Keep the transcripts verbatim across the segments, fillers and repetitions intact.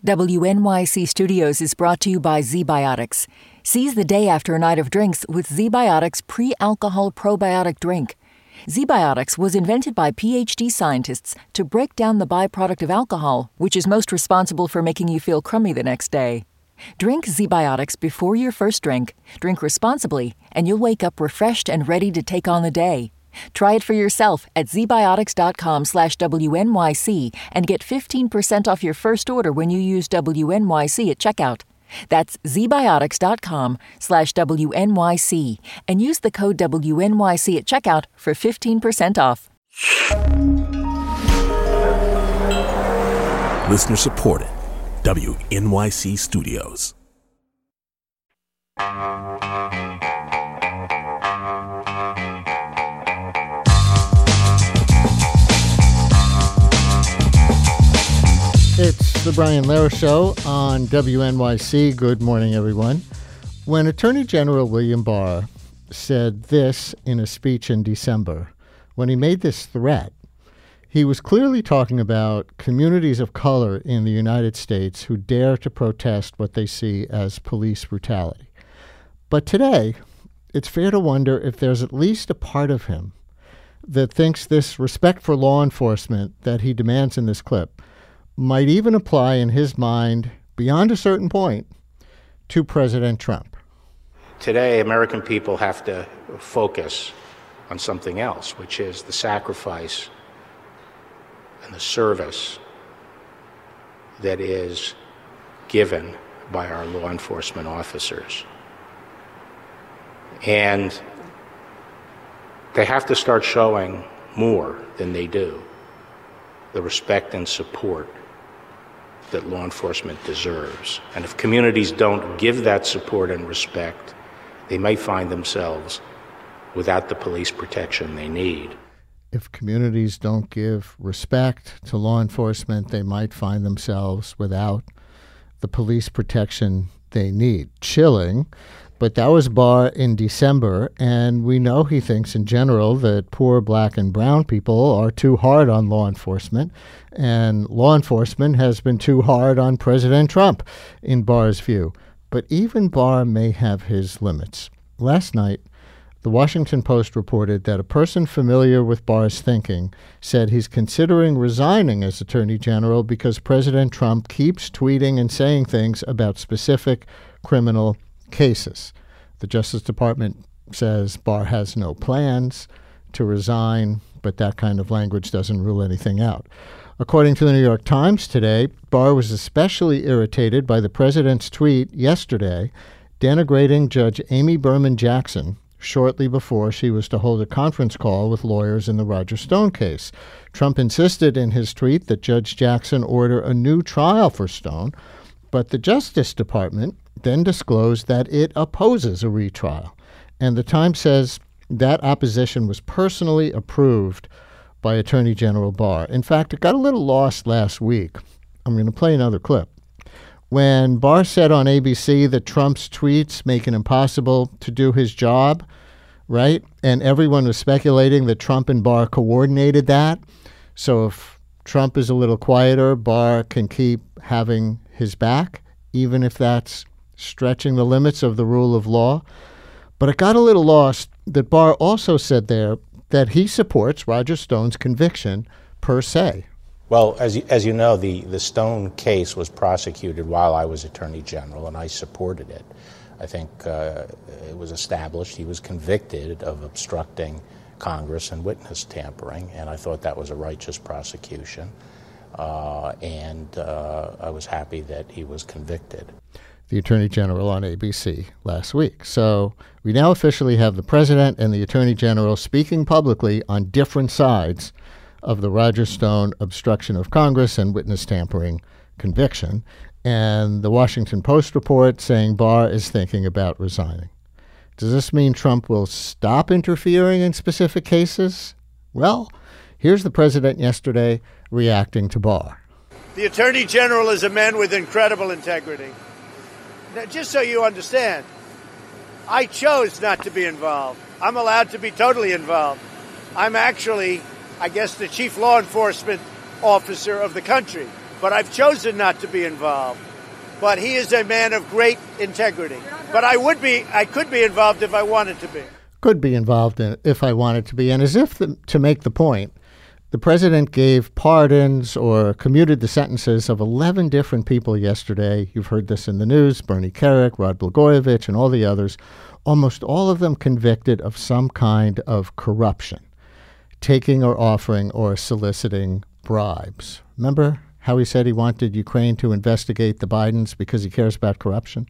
W N Y C Studios is brought to you by ZBiotics. Seize the day after a night of drinks with ZBiotics pre-alcohol probiotic drink. ZBiotics was invented by P H D scientists to break down the byproduct of alcohol, which is most responsible for making you feel crummy the next day. Drink ZBiotics before your first drink, drink responsibly, and you'll wake up refreshed and ready to take on the day. Try it for yourself at zbiotics.com slash WNYC and get fifteen percent off your first order when you use W N Y C at checkout. That's zbiotics.com slash WNYC and use the code W N Y C at checkout for fifteen percent off. Listener supported. W N Y C Studios. It's the Brian Lehrer Show on W N Y C. Good morning, everyone. When Attorney General William Barr said this in a speech in December, when he made this threat, he was clearly talking about communities of color in the United States who dare to protest what they see as police brutality. But today, it's fair to wonder if there's at least a part of him that thinks this respect for law enforcement that he demands in this clip might even apply in his mind, beyond a certain point, to President Trump. Today, American people have to focus on something else, which is the sacrifice and the service that is given by our law enforcement officers. And they have to start showing more than they do, the respect and support that law enforcement deserves. And if communities don't give that support and respect, they may find themselves without the police protection they need. If communities don't give respect to law enforcement, they might find themselves without the police protection they need. Chilling, but that was Barr in December, and we know he thinks in general that poor black and brown people are too hard on law enforcement, and law enforcement has been too hard on President Trump, in Barr's view. But even Barr may have his limits. Last night, the Washington Post reported that a person familiar with Barr's thinking said he's considering resigning as Attorney General because President Trump keeps tweeting and saying things about specific criminal cases. The Justice Department says Barr has no plans to resign, but that kind of language doesn't rule anything out. According to the New York Times today, Barr was especially irritated by the president's tweet yesterday denigrating Judge Amy Berman Jackson shortly before she was to hold a conference call with lawyers in the Roger Stone case. Trump insisted in his tweet that Judge Jackson order a new trial for Stone, but the Justice Department then disclosed that it opposes a retrial. And the Times says that opposition was personally approved by Attorney General Barr. In fact, it got a little lost last week. I'm going to play another clip. When Barr said on A B C that Trump's tweets make it impossible to do his job, right? And everyone was speculating that Trump and Barr coordinated that. So if Trump is a little quieter, Barr can keep having his back, even if that's stretching the limits of the rule of law. But it got a little lost that Barr also said there that he supports Roger Stone's conviction per se. Well, as you, as you know, the, the Stone case was prosecuted while I was Attorney General, and I supported it. I think uh, it was established he was convicted of obstructing Congress and witness tampering, and I thought that was a righteous prosecution. Uh, and uh, I was happy that he was convicted. The Attorney General on A B C last week. So we now officially have the President and the Attorney General speaking publicly on different sides of the Roger Stone obstruction of Congress and witness tampering conviction. And the Washington Post report saying Barr is thinking about resigning. Does this mean Trump will stop interfering in specific cases? Well, here's the President yesterday reacting to Barr. The Attorney General is a man with incredible integrity. Now, just so you understand, I chose not to be involved. I'm allowed to be totally involved. I'm actually, I guess, the chief law enforcement officer of the country. but I've chosen not to be involved. But he is a man of great integrity. But I would be, I could be involved if I wanted to be. Could be involved in if I wanted to be. And as if the, to make the point, the president gave pardons or commuted the sentences of eleven different people yesterday. You've heard this in the news, Bernie Kerik, Rod Blagojevich, and all the others, almost all of them convicted of some kind of corruption, taking or offering or soliciting bribes. Remember how he said he wanted Ukraine to investigate the Bidens because he cares about corruption?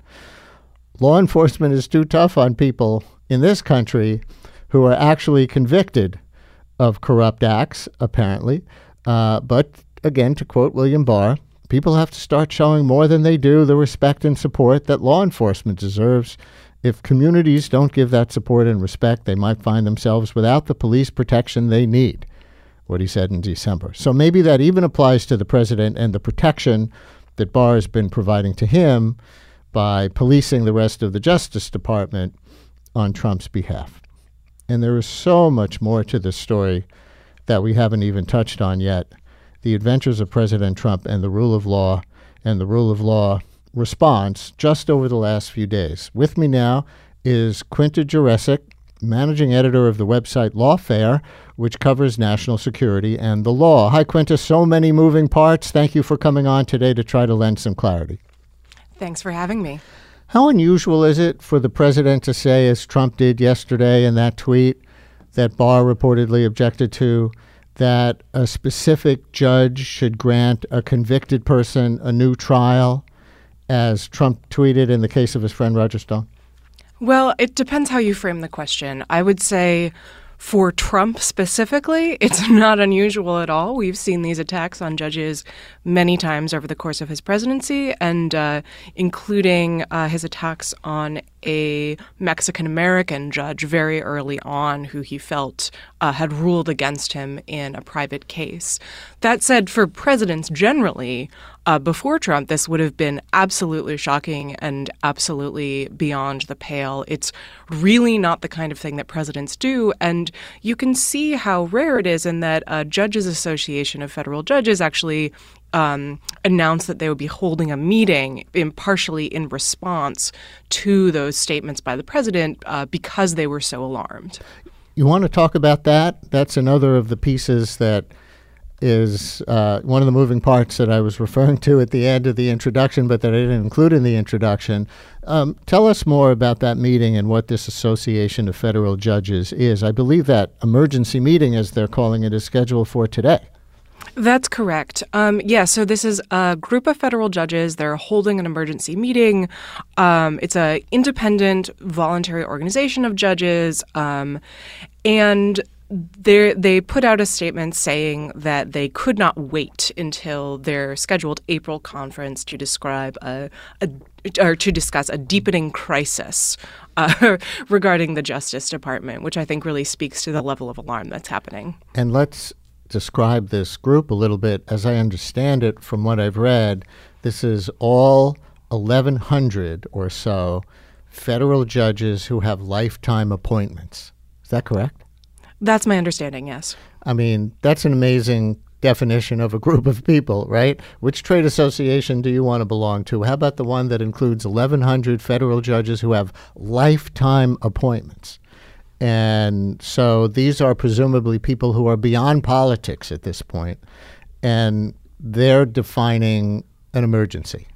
Law enforcement is too tough on people in this country who are actually convicted of corrupt acts, apparently. Uh, but again, to quote William Barr, people have to start showing more than they do the respect and support that law enforcement deserves. If communities don't give that support and respect, they might find themselves without the police protection they need, what he said in December. So maybe that even applies to the president and the protection that Barr has been providing to him by policing the rest of the Justice Department on Trump's behalf. And there is so much more to this story that we haven't even touched on yet. The adventures of President Trump and the rule of law and the rule of law response just over the last few days. With me now is Quinta Jurecic, managing editor of the website Lawfare, which covers national security and the law. Hi, Quinta. So many moving parts. Thank you for coming on today to try to lend some clarity. Thanks for having me. How unusual is it for the president to say, as Trump did yesterday in that tweet that Barr reportedly objected to, that a specific judge should grant a convicted person a new trial, as Trump tweeted in the case of his friend Roger Stone? Well, it depends how you frame the question. I would say for Trump specifically, it's not unusual at all. We've seen these attacks on judges many times over the course of his presidency, and uh, including uh, his attacks on a Mexican-American judge very early on who he felt uh, had ruled against him in a private case. That said, for presidents generally, uh, before Trump, this would have been absolutely shocking and absolutely beyond the pale. It's really not the kind of thing that presidents do, and you can see how rare it is in that a Judges Association of Federal Judges actually Um, announced that they would be holding a meeting impartially in response to those statements by the president uh, because they were so alarmed. You want to talk about that? That's another of the pieces that is uh, one of the moving parts that I was referring to at the end of the introduction, but that I didn't include in the introduction. Um, tell us more about that meeting and what this Association of Federal Judges is. I believe that emergency meeting, as they're calling it, is scheduled for today. That's correct. Um, yeah, so this is a group of federal judges. They're holding an emergency meeting. Um, it's an independent, voluntary organization of judges. Um, and they they put out a statement saying that they could not wait until their scheduled April conference to describe a, a or to discuss a deepening crisis uh, regarding the Justice Department, which I think really speaks to the level of alarm that's happening. And let's describe this group a little bit. As I understand it from what I've read, this is all eleven hundred or so federal judges who have lifetime appointments. Is that correct? That's my understanding, yes. I mean, that's an amazing definition of a group of people, right? Which trade association do you want to belong to? How about the one that includes eleven hundred federal judges who have lifetime appointments? And so these are presumably people who are beyond politics at this point, and they're defining an emergency.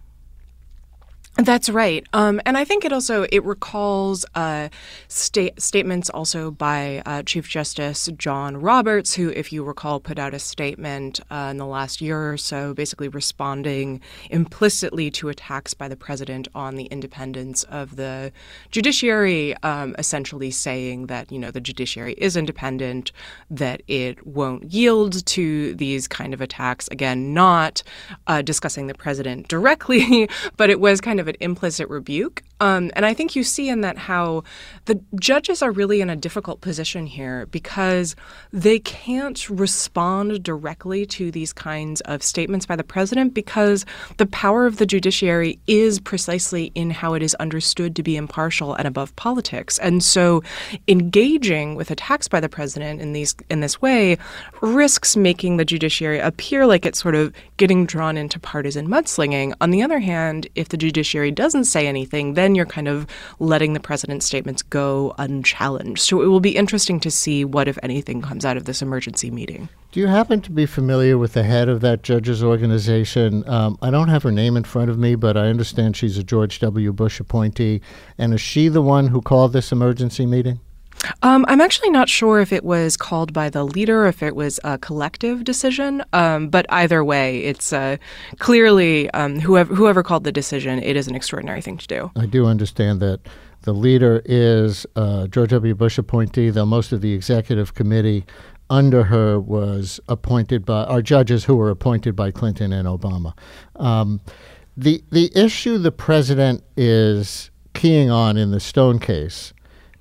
That's right. Um, and I think it also, it recalls uh, sta- statements also by uh, Chief Justice John Roberts, who, if you recall, put out a statement uh, in the last year or so, basically responding implicitly to attacks by the president on the independence of the judiciary, um, essentially saying that, you know, the judiciary is independent, that it won't yield to these kind of attacks. Again, not uh, discussing the president directly, but it was kind of an implicit rebuke. Um, and I think you see in that how the judges are really in a difficult position here because they can't respond directly to these kinds of statements by the president because the power of the judiciary is precisely in how it is understood to be impartial and above politics. And so engaging with attacks by the president in these in this way risks making the judiciary appear like it's sort of getting drawn into partisan mudslinging. On the other hand, if the judiciary doesn't say anything, then you're kind of letting the president's statements go unchallenged. So it will be interesting to see what, if anything, comes out of this emergency meeting. Do you happen to be familiar with the head of that judges organization? Um, I don't have her name in front of me, but I understand she's a George W. Bush appointee. And is she the one who called this emergency meeting? Um, I'm actually not sure if it was called by the leader, if it was a collective decision. Um, but either way, it's uh, clearly um, whoever whoever called the decision, it is an extraordinary thing to do. I do understand that the leader is uh, George W. Bush appointee, though most of the executive committee under her was appointed by our judges who were appointed by Clinton and Obama. Um, the the issue the president is keying on in the Stone case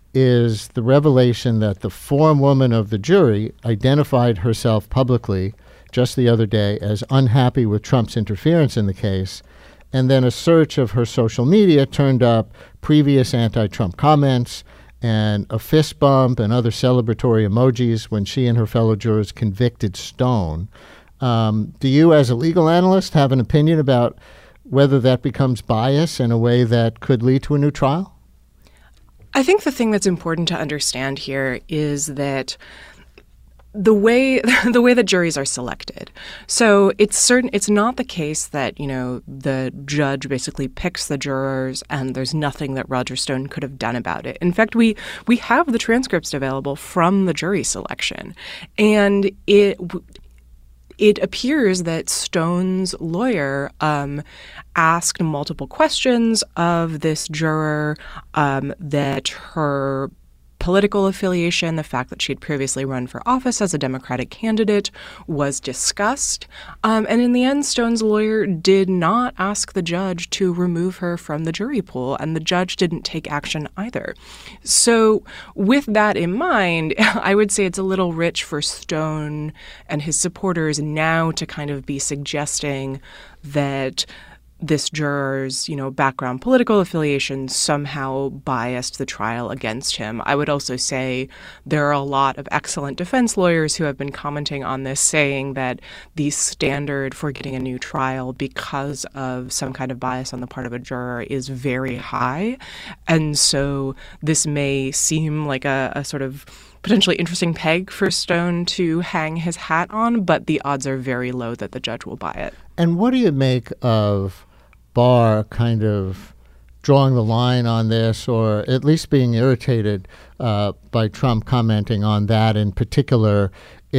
is the revelation that the forewoman of the jury identified herself publicly just the other day as unhappy with Trump's interference in the case, and then a search of her social media turned up previous anti-Trump comments and a fist bump and other celebratory emojis when she and her fellow jurors convicted Stone. Um, do you, as a legal analyst, have an opinion about whether that becomes bias in a way that could lead to a new trial? I think the thing that's important to understand here is that the way the way that juries are selected. So it's certain it's not the case that, you know, the judge basically picks the jurors and there's nothing that Roger Stone could have done about it. In fact, we we have the transcripts available from the jury selection, and it It appears that Stone's lawyer um, asked multiple questions of this juror, um, that her political affiliation, the fact that she had previously run for office as a Democratic candidate, was discussed. Um, and in the end, Stone's lawyer did not ask the judge to remove her from the jury pool, and the judge didn't take action either. So with that in mind, I would say it's a little rich for Stone and his supporters now to kind of be suggesting that this juror's, you know, background political affiliation somehow biased the trial against him. I would also say there are a lot of excellent defense lawyers who have been commenting on this, saying that the standard for getting a new trial because of some kind of bias on the part of a juror is very high. And so this may seem like a, a sort of potentially interesting peg for Stone to hang his hat on, but the odds are very low that the judge will buy it. And what do you make of Barr kind of drawing the line on this, or at least being irritated uh, by Trump commenting on that in particular,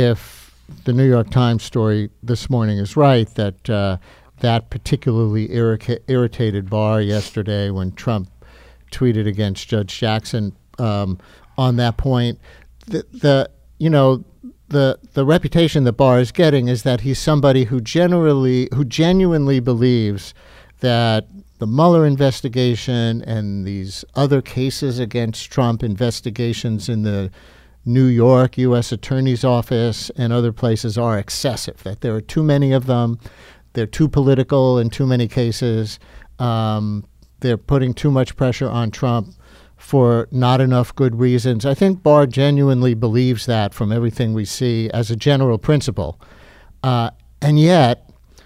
if the New York Times story this morning is right, that uh, that particularly irrica- irritated Barr yesterday when Trump tweeted against Judge Jackson um, on that point. The, the you know, the the reputation that Barr is getting is that he's somebody who generally, who genuinely believes that the Mueller investigation and these other cases against Trump, investigations in the New York U S Attorney's Office and other places, are excessive, that there are too many of them, they're too political in too many cases, um, they're putting too much pressure on Trump for not enough good reasons. I think Barr genuinely believes that from everything we see as a general principle. Uh, and yet,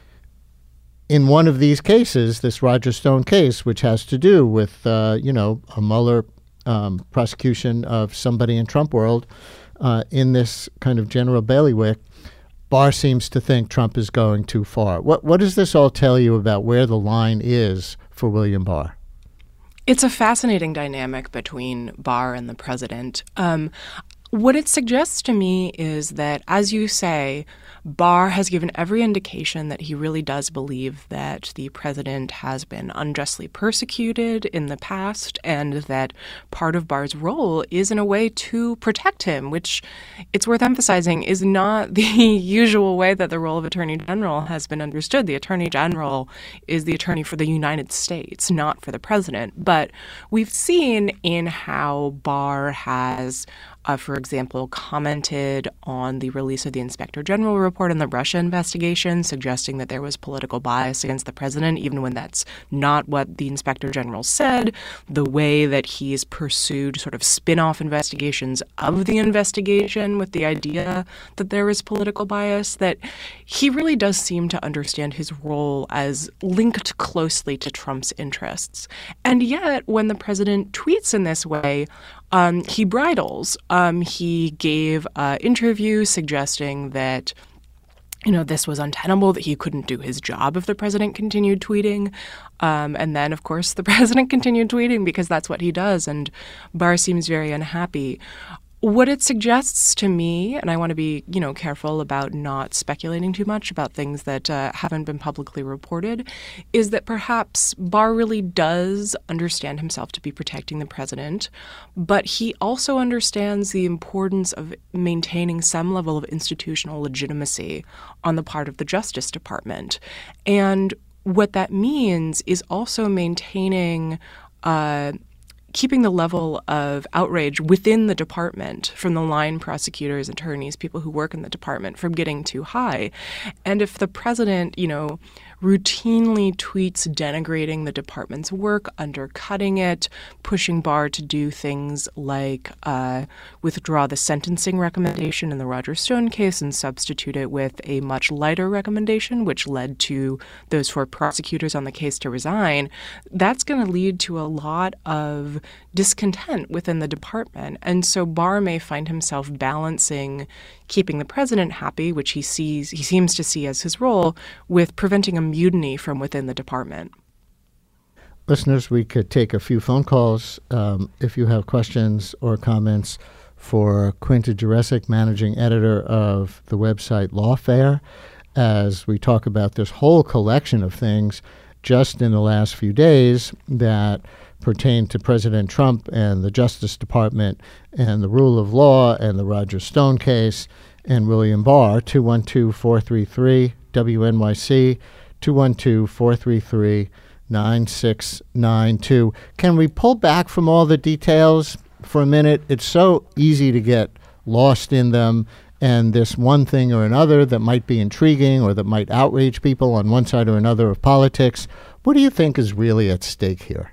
in one of these cases, this Roger Stone case, which has to do with, uh, you know, a Mueller um, prosecution of somebody in Trump world uh, in this kind of general bailiwick, Barr seems to think Trump is going too far. What what does this all tell you about where the line is for William Barr? It's a fascinating dynamic between Barr and the president. Um, What it suggests to me is that, as you say, Barr has given every indication that he really does believe that the president has been unjustly persecuted in the past, and that part of Barr's role is in a way to protect him, which, it's worth emphasizing, is not the usual way that the role of Attorney General has been understood. The Attorney General is the attorney for the United States, not for the president. But we've seen in how Barr has Uh, for example, commented on the release of the Inspector General report on the Russia investigation, suggesting that there was political bias against the president, even when that's not what the Inspector General said. The way that he's pursued sort of spin-off investigations of the investigation with the idea that there is political bias, that he really does seem to understand his role as linked closely to Trump's interests. And yet, when the president tweets in this way, Um, he bridles. Um, he gave an interview suggesting that, you know, this was untenable, that he couldn't do his job if the president continued tweeting. Um, and then, of course, the president continued tweeting because that's what he does. And Barr seems very unhappy. What it suggests to me, and I want to be, you know, careful about not speculating too much about things that uh, haven't been publicly reported, is that perhaps Barr really does understand himself to be protecting the president, but he also understands the importance of maintaining some level of institutional legitimacy on the part of the Justice Department. And what that means is also maintaining uh keeping the level of outrage within the department from the line prosecutors, attorneys, people who work in the department from getting too high. And if the president, you know, routinely tweets denigrating the department's work, undercutting it, pushing Barr to do things like uh, withdraw the sentencing recommendation in the Roger Stone case and substitute it with a much lighter recommendation, which led to those four prosecutors on the case to resign, that's going to lead to a lot of discontent within the department. And so Barr may find himself balancing keeping the president happy, which he sees he seems to see as his role, with preventing a mutiny from within the department. Listeners, we could take a few phone calls um, if you have questions or comments for Quinta Jurecic, managing editor of the website Lawfare, as we talk about this whole collection of things just in the last few days that pertain to President Trump and the Justice Department and the rule of law and the Roger Stone case and William Barr. two one two, four three three, W N Y C, two one two, four three three, nine six nine two. Can we pull back from all the details for a minute? It's so easy to get lost in them, and this one thing or another that might be intriguing or that might outrage people on one side or another of politics. What do you think is really at stake here?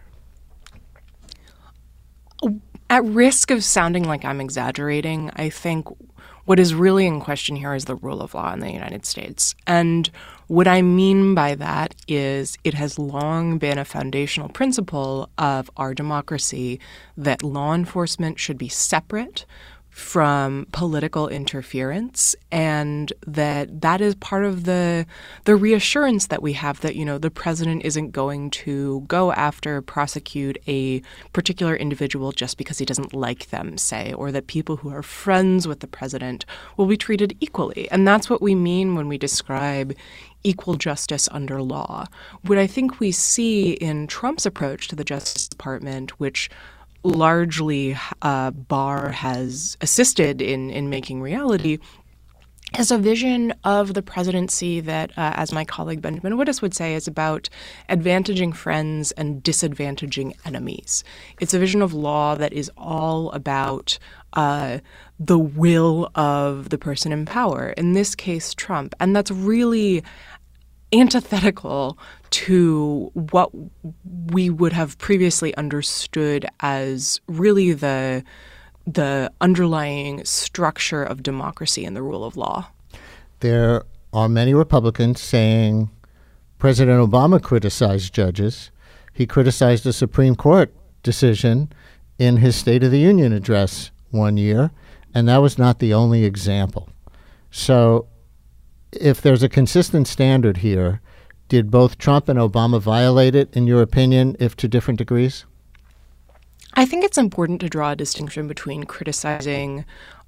At risk of sounding like I'm exaggerating, I think what is really in question here is the rule of law in the United States. And what I mean by that is it has long been a foundational principle of our democracy that law enforcement should be separate from political interference, and that that is part of the the reassurance that we have that, you know, the president isn't going to go after, prosecute a particular individual just because he doesn't like them, say, or that people who are friends with the president will be treated equally. And that's what we mean when we describe equal justice under law. What I think we see in Trump's approach to the Justice Department, which largely uh, Barr has assisted in, in making reality, is a vision of the presidency that, uh, as my colleague Benjamin Wittes would say, is about advantaging friends and disadvantaging enemies. It's a vision of law that is all about uh, the will of the person in power, in this case, Trump. And that's really antithetical to what we would have previously understood as really the the underlying structure of democracy and the rule of law. There are many Republicans saying President Obama criticized judges. He criticized a Supreme Court decision in his State of the Union address one year, and that was not the only example. So if there's a consistent standard here, did both Trump and Obama violate it, in your opinion, if to different degrees? I think it's important to draw a distinction between criticizing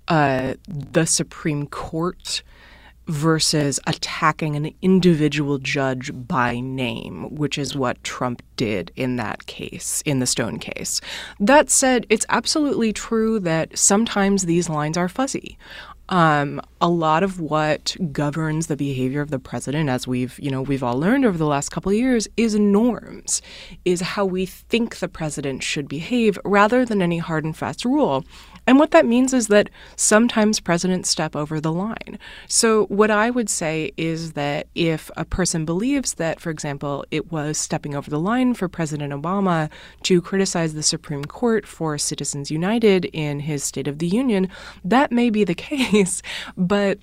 uh, the Supreme Court versus attacking an individual judge by name, which is what Trump did in that case, in the Stone case. That said, it's absolutely true that sometimes these lines are fuzzy. Um, a lot of what governs the behavior of the president, as we've, you know, we've all learned over the last couple of years, is norms, is how we think the president should behave rather than any hard and fast rule. And what that means is that sometimes presidents step over the line. So what I would say is that if a person believes that, for example, it was stepping over the line for President Obama to criticize the Supreme Court for Citizens United in his State of the Union, that may be the case. But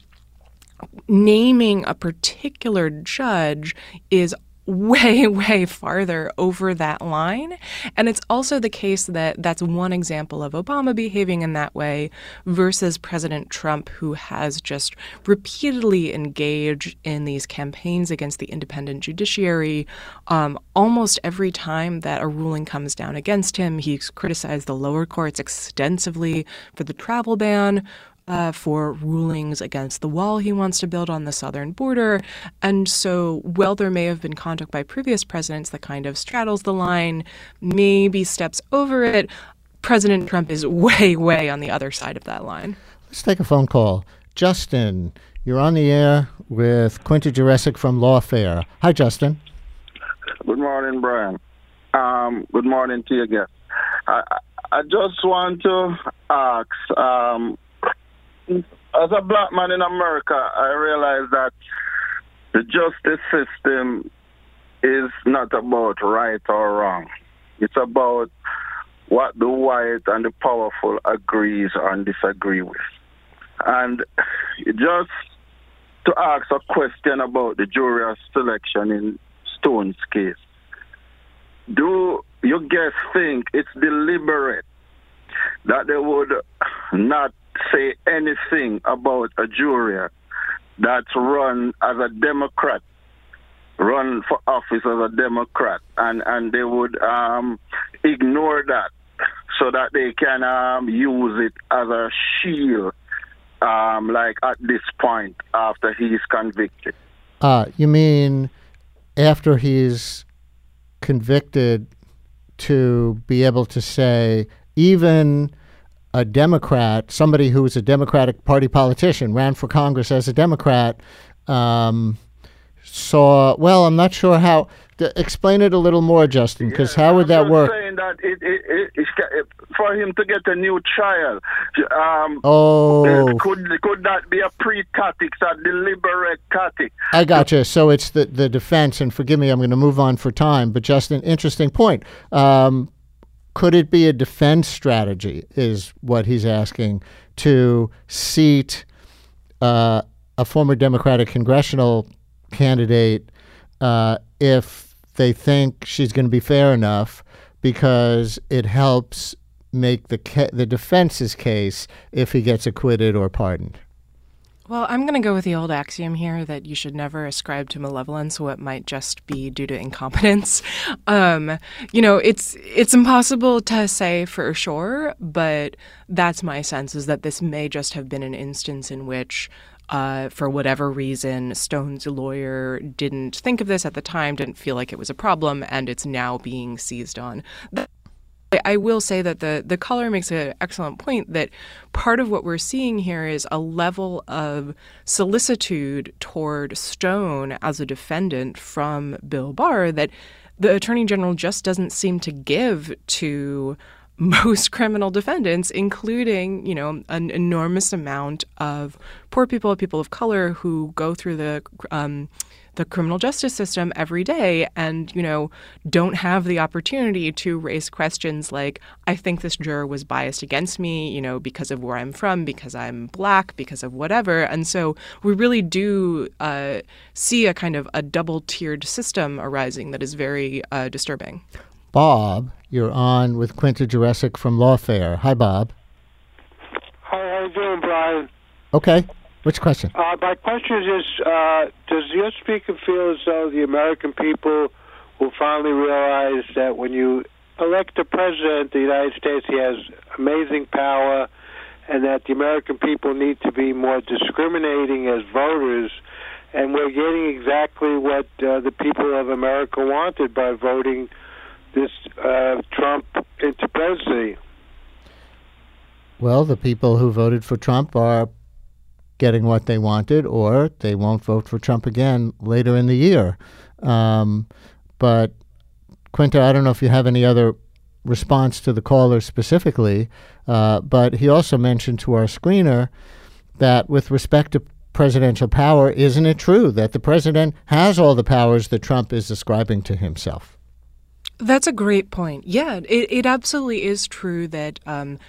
naming a particular judge is way, way farther over that line. And it's also the case that that's one example of Obama behaving in that way versus President Trump, who has just repeatedly engaged in these campaigns against the independent judiciary. Um, almost every time that a ruling comes down against him, he's criticized the lower courts extensively for the travel ban, Uh, for rulings against the wall he wants to build on the southern border. And so while there may have been conduct by previous presidents that kind of straddles the line, maybe steps over it, President Trump is way, way on the other side of that line. Let's take a phone call. Justin, you're on the air with Quinta Jurecic from Lawfare. Hi, Justin. Good morning, Brian. Um, good morning to you again. I, I just want to ask, um, as a black man in America, I realize that the justice system is not about right or wrong. It's about what the white and the powerful agrees and disagree with. And just to ask a question about the jury selection in Stone's case, do you guys think it's deliberate that they would not say anything about a jury that's run as a Democrat, run for office as a Democrat, and, and they would um, ignore that so that they can um, use it as a shield, um, like at this point after he's convicted? Uh, you mean after he's convicted, to be able to say even a Democrat, somebody who was a Democratic Party politician, ran for Congress as a Democrat, um, saw, well, I'm not sure how, to explain it a little more, Justin, because yeah, how would that I'm work? saying that it, it, it, it, for him to get a new trial, um, oh. could could that be a pre-tactic, a deliberate tactic? I gotcha. So it's the, the defense, and forgive me, I'm going to move on for time, but Justin, interesting point. Um, Could it be a defense strategy, is what he's asking, to seat uh, a former Democratic congressional candidate uh, if they think she's going to be fair enough, because it helps make the ca- the defense's case if he gets acquitted or pardoned? Well, I'm going to go with the old axiom here that you should never ascribe to malevolence what might just be due to incompetence. Um, you know, it's it's impossible to say for sure, but that's my sense, is that this may just have been an instance in which, uh, for whatever reason, Stone's lawyer didn't think of this at the time, didn't feel like it was a problem, and it's now being seized on. That- I will say that the, the caller makes an excellent point that part of what we're seeing here is a level of solicitude toward Stone as a defendant from Bill Barr that the Attorney General just doesn't seem to give to most criminal defendants, including, you know, an enormous amount of poor people, people of color who go through the um, the criminal justice system every day and, you know, don't have the opportunity to raise questions like, I think this juror was biased against me, you know, because of where I'm from, because I'm black, because of whatever. And so we really do uh, see a kind of a double-tiered system arising that is very uh, disturbing. Bob, you're on with Quinta Jurecic from Lawfare. Hi, Bob. Hi, how you doing, Brian? Okay. Which question? Uh, my question is, uh, does your speaker feel as though the American people will finally realize that when you elect a president of the United States, he has amazing power and that the American people need to be more discriminating as voters, and we're getting exactly what uh, the people of America wanted by voting this uh, Trump into presidency. Well, the people who voted for Trump are getting what they wanted, or they won't vote for Trump again later in the year. Um, but, Quinta, I don't know if you have any other response to the caller specifically, uh, but he also mentioned to our screener that with respect to presidential power, isn't it true that the president has all the powers that Trump is ascribing to himself? That's a great point. Yeah, it, it absolutely is true that um,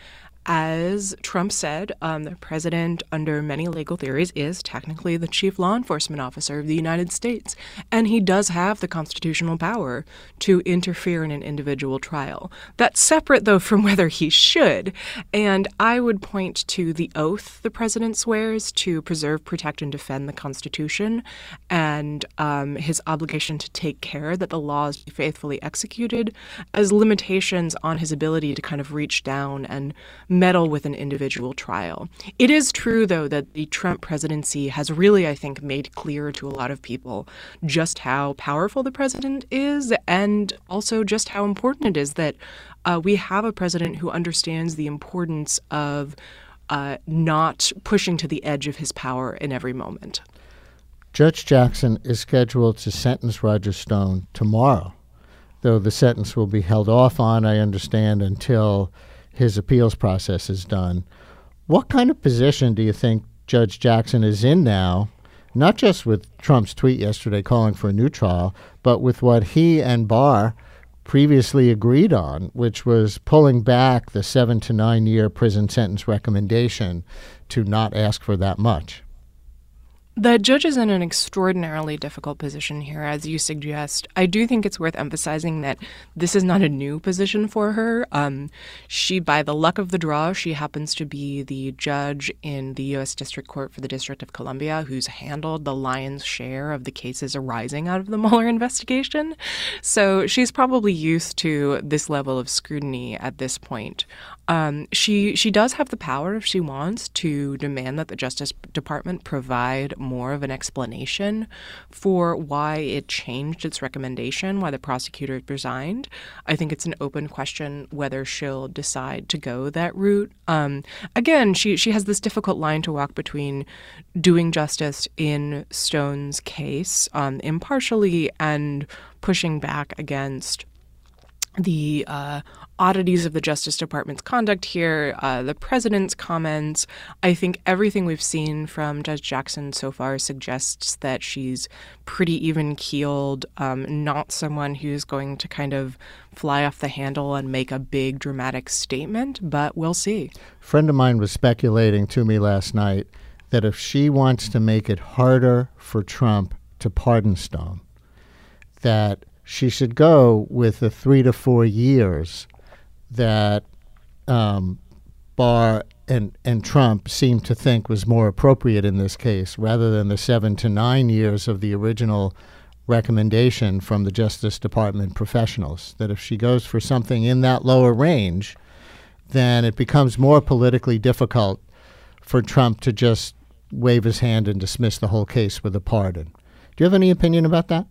as Trump said, um, the president, under many legal theories, is technically the chief law enforcement officer of the United States. And he does have the constitutional power to interfere in an individual trial. That's separate, though, from whether he should. And I would point to the oath the president swears to preserve, protect, and defend the Constitution, and um, his obligation to take care that the laws be faithfully executed, as limitations on his ability to kind of reach down and meddle with an individual trial. It is true, though, that the Trump presidency has really, I think, made clear to a lot of people just how powerful the president is, and also just how important it is that uh, we have a president who understands the importance of uh, not pushing to the edge of his power in every moment. Judge Jackson is scheduled to sentence Roger Stone tomorrow, though the sentence will be held off on, I understand, until his appeals process is done. What kind of position do you think Judge Jackson is in now, not just with Trump's tweet yesterday calling for a new trial, but with what he and Barr previously agreed on, which was pulling back the seven to nine year prison sentence recommendation to not ask for that much? The judge is in an extraordinarily difficult position here, as you suggest. I do think it's worth emphasizing that this is not a new position for her. Um, she, by the luck of the draw, she happens to be the judge in the U S District Court for the District of Columbia who's handled the lion's share of the cases arising out of the Mueller investigation. So she's probably used to this level of scrutiny at this point. Um, she she does have the power, if she wants, to demand that the Justice Department provide more of an explanation for why it changed its recommendation, why the prosecutor resigned. I think it's an open question whether she'll decide to go that route. Um, again, she, she has this difficult line to walk between doing justice in Stone's case um, impartially and pushing back against the uh, oddities of the Justice Department's conduct here, uh, the president's comments. I think everything we've seen from Judge Jackson so far suggests that she's pretty even-keeled, um, not someone who's going to kind of fly off the handle and make a big dramatic statement, but we'll see. A friend of mine was speculating to me last night that if she wants to make it harder for Trump to pardon Stone, that she should go with the three to four years that um, Barr and, and Trump seemed to think was more appropriate in this case, rather than the seven to nine years of the original recommendation from the Justice Department professionals. That if she goes for something in that lower range, then it becomes more politically difficult for Trump to just wave his hand and dismiss the whole case with a pardon. Do you have any opinion about that?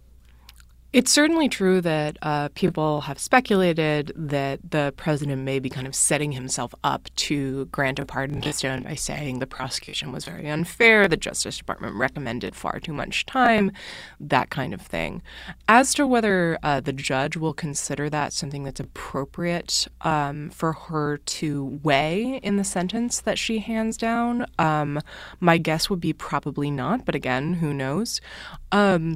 It's certainly true that uh, people have speculated that the president may be kind of setting himself up to grant a pardon to Stone by saying the prosecution was very unfair, the Justice Department recommended far too much time, that kind of thing. As to whether uh, the judge will consider that something that's appropriate um, for her to weigh in the sentence that she hands down, um, my guess would be probably not, but again, who knows? Um,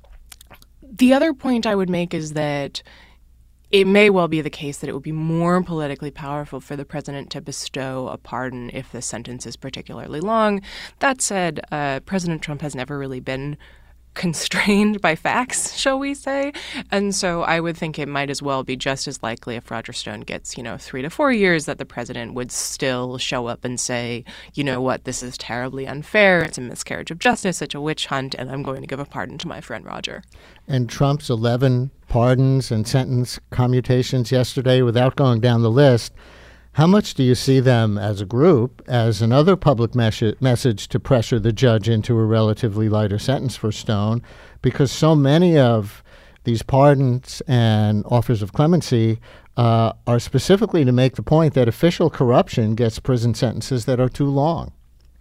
The other point I would make is that it may well be the case that it would be more politically powerful for the president to bestow a pardon if the sentence is particularly long. That said, uh, President Trump has never really been constrained by facts, shall we say. And so I would think it might as well be just as likely if Roger Stone gets, you know, three to four years that the president would still show up and say, you know what, this is terribly unfair. It's a miscarriage of justice. It's a witch hunt. And I'm going to give a pardon to my friend Roger. And Trump's eleven pardons and sentence commutations yesterday, without going down the list, How much do you see them as a group as another public mes- message to pressure the judge into a relatively lighter sentence for Stone? Because so many of these pardons and offers of clemency uh, are specifically to make the point that official corruption gets prison sentences that are too long.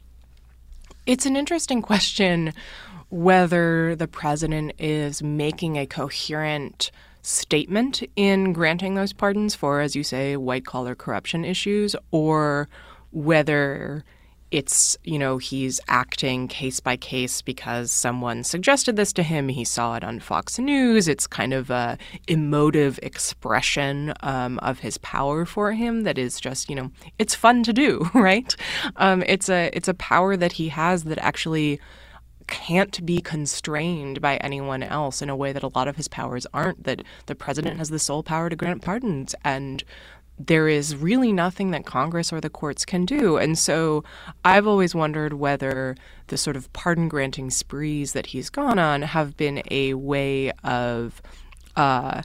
It's an interesting question whether the president is making a coherent statement in granting those pardons for, as you say, white-collar corruption issues, or whether it's, you know, he's acting case by case because someone suggested this to him. He saw it on Fox News. It's kind of a emotive expression um, of his power for him that is just, you know, it's fun to do, right? Um, it's a it's a power that he has that actually can't be constrained by anyone else in a way that a lot of his powers aren't, that the president has the sole power to grant pardons, and there is really nothing that Congress or the courts can do. And so I've always wondered whether the sort of pardon-granting sprees that he's gone on have been a way of uh,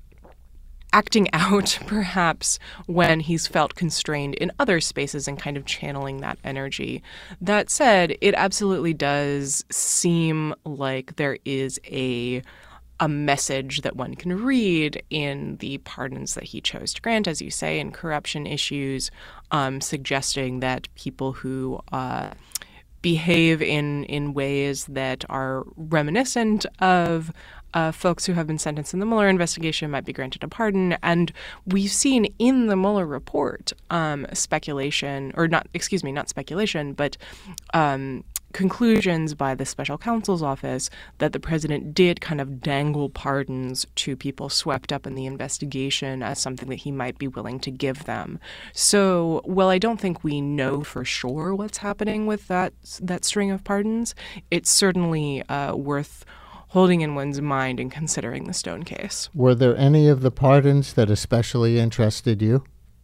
acting out, perhaps, when he's felt constrained in other spaces and kind of channeling that energy. That said, it absolutely does seem like there is a a message that one can read in the pardons that he chose to grant, as you say, in corruption issues, um, suggesting that people who uh, behave in, in ways that are reminiscent of Uh, folks who have been sentenced in the Mueller investigation might be granted a pardon. And we've seen in the Mueller report um, speculation, or not, excuse me, not speculation, but um, conclusions by the special counsel's office that the president did kind of dangle pardons to people swept up in the investigation as something that he might be willing to give them. So, well, I don't think we know for sure what's happening with that, that string of pardons. It's certainly uh, worth holding in one's mind and considering the Stone case. Were there any of the pardons that especially interested you?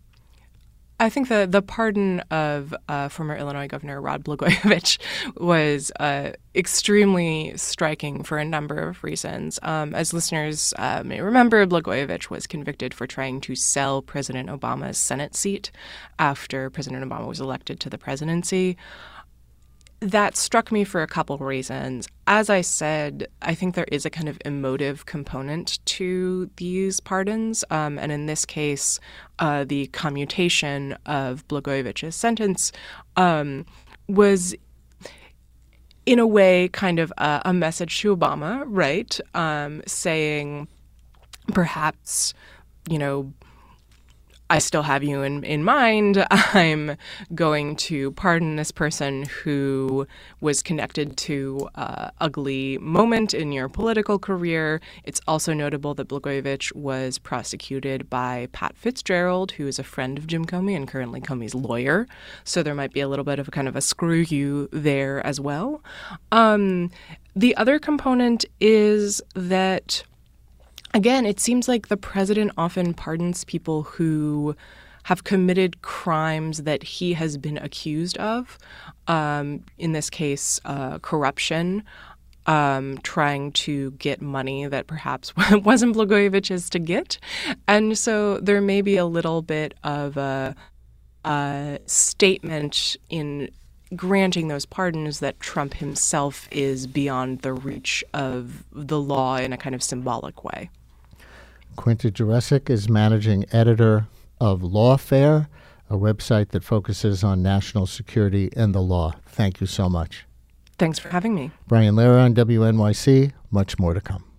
I think the, the pardon of uh, former Illinois Governor Rod Blagojevich was uh, extremely striking for a number of reasons. Um, as listeners uh, may remember, Blagojevich was convicted for trying to sell President Obama's Senate seat after President Obama was elected to the presidency. That struck me for a couple reasons. As I said, I think there is a kind of emotive component to these pardons. Um, and in this case, uh, the commutation of Blagojevich's sentence um, was, in a way, kind of a, a message to Obama, right? Um, saying, perhaps, you know, I still have you in, in mind. I'm going to pardon this person who was connected to an ugly moment in your political career. It's also notable that Blagojevich was prosecuted by Pat Fitzgerald, who is a friend of Jim Comey and currently Comey's lawyer. So there might be a little bit of a kind of a screw you there as well. Um, the other component is that, again, it seems like the president often pardons people who have committed crimes that he has been accused of. Um, in this case, uh, corruption, um, trying to get money that perhaps wasn't Blagojevich's to get. And so there may be a little bit of a, a statement in granting those pardons that Trump himself is beyond the reach of the law in a kind of symbolic way. Quinta Jurecic is managing editor of Lawfare, a website that focuses on national security and the law. Thank you so much. Thanks for having me. Brian Lehrer on W N Y C. Much more to come.